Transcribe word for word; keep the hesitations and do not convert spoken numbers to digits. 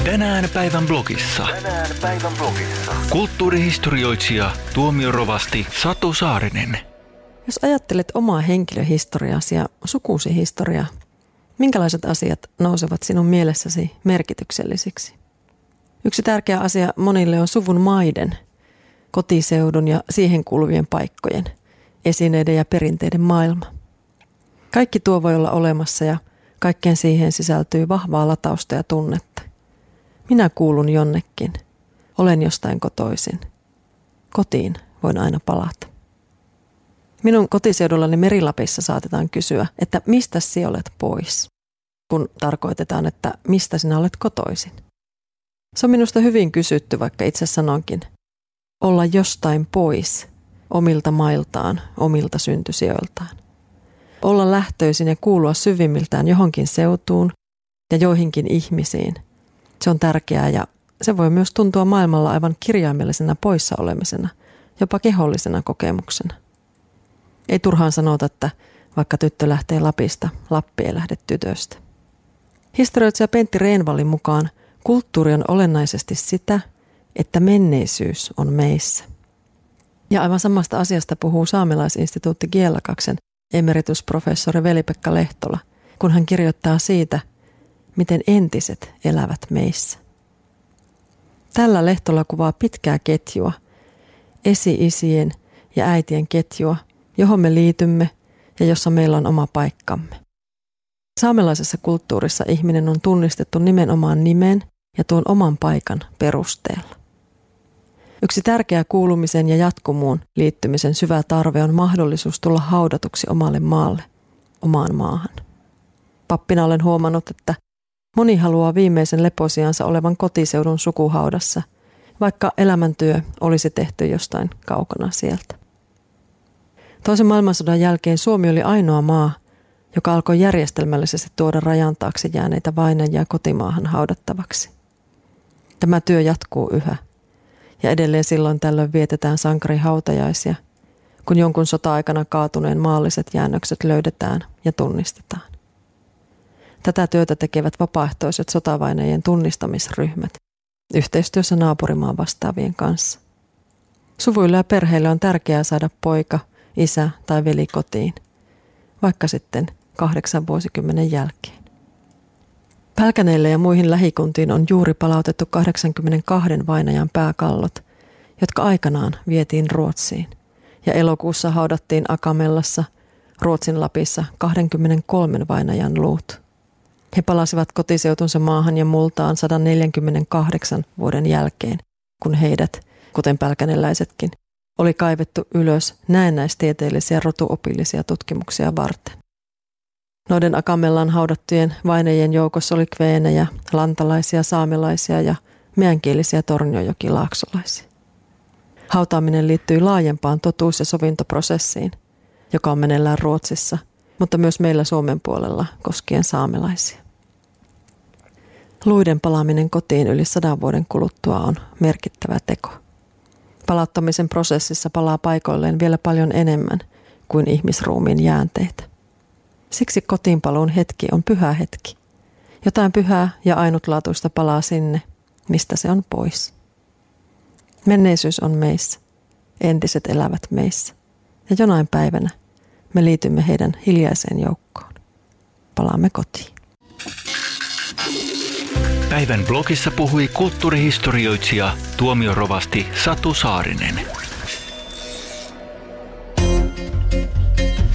Tänään päivän blogissa. Tänään päivän blogissa. Kulttuurihistorioitsija tuomiorovasti Satu Saarinen. Jos ajattelet omaa henkilöhistoriasi ja sukusi historiaa, minkälaiset asiat nousevat sinun mielessäsi merkityksellisiksi? Yksi tärkeä asia monille on suvun maiden, kotiseudun ja siihen kuuluvien paikkojen, esineiden ja perinteiden maailma. Kaikki tuo voi olla olemassa ja kaikkeen siihen sisältyy vahvaa latausta ja tunnetta. Minä kuulun jonnekin. Olen jostain kotoisin. Kotiin voin aina palata. Minun kotiseudullani Meri-Lapissa saatetaan kysyä, että mistä sinä olet pois, kun tarkoitetaan, että mistä sinä olet kotoisin. Se on minusta hyvin kysytty, vaikka itse sanonkin. Olla jostain pois, omilta mailtaan, omilta syntysijoiltaan. Olla lähtöisin ja kuulua syvimmiltään johonkin seutuun ja joihinkin ihmisiin. Se on tärkeää ja se voi myös tuntua maailmalla aivan kirjaimellisena poissa olemisena, jopa kehollisena kokemuksena. Ei turhaan sanota, että vaikka tyttö lähtee Lapista, Lappi ei lähde tytöstä. Historioitsija Pentti Reenvallin mukaan kulttuuri on olennaisesti sitä, että menneisyys on meissä. Ja aivan samasta asiasta puhuu Saamelaisinstituutti Giellakaksen emeritusprofessori Veli-Pekka Lehtola, kun hän kirjoittaa siitä, miten entiset elävät meissä. Tällä Lehtola kuvaa pitkää ketjua, esi-isien ja äitien ketjua, johon me liitymme ja jossa meillä on oma paikkamme. Saamelaisessa kulttuurissa ihminen on tunnistettu nimenomaan nimen ja tuon oman paikan perusteella. Yksi tärkeä kuulumisen ja jatkumoon liittymisen syvä tarve on mahdollisuus tulla haudatuksi omalle maalle, omaan maahan. Pappina olen huomannut, että moni haluaa viimeisen leposiansa olevan kotiseudun sukuhaudassa, vaikka elämäntyö olisi tehty jostain kaukana sieltä. Toisen maailmansodan jälkeen Suomi oli ainoa maa, joka alkoi järjestelmällisesti tuoda rajan taakse jääneitä vainajia kotimaahan haudattavaksi. Tämä työ jatkuu yhä, ja edelleen silloin tällöin vietetään sankarihautajaisia, kun jonkun sota-aikana kaatuneen maalliset jäännökset löydetään ja tunnistetaan. Tätä työtä tekevät vapaaehtoiset sotavainajien tunnistamisryhmät yhteistyössä naapurimaan vastaavien kanssa. Suvuille ja perheille on tärkeää saada poika, isä tai veli kotiin, vaikka sitten kahdeksan vuosikymmenen jälkeen. Pälkäneille ja muihin lähikuntiin on juuri palautettu kahdeksankymmentäkaksi vainajan pääkallot, jotka aikanaan vietiin Ruotsiin, ja elokuussa haudattiin Akamellassa, Ruotsin Lapissa kaksikymmentäkolme vainajan luut. He palasivat kotiseutunsa maahan ja multaan sata neljäkymmentäkahdeksan vuoden jälkeen, kun heidät, kuten pälkäneläisetkin, oli kaivettu ylös näennäistieteellisiä rotuopillisia tutkimuksia varten. Noiden Akamellan haudattujen vainajien joukossa oli kveenejä, lantalaisia, saamelaisia ja meänkielisiä tornionjokilaaksolaisia. Hautaaminen liittyi laajempaan totuus- ja sovintoprosessiin, joka on meneillään Ruotsissa, mutta myös meillä Suomen puolella koskien saamelaisia. Luiden palaaminen kotiin yli sadan vuoden kuluttua on merkittävä teko. Palauttamisen prosessissa palaa paikoilleen vielä paljon enemmän kuin ihmisruumiin jäänteitä. Siksi kotiinpaluun hetki on pyhä hetki. Jotain pyhää ja ainutlaatuista palaa sinne, mistä se on pois. Menneisyys on meissä. Entiset elävät meissä. Ja jonain päivänä me liitymme heidän hiljaiseen joukkoon. Palaamme kotiin. Päivän blogissa puhui kulttuurihistorioitsija tuomiorovasti Satu Saarinen.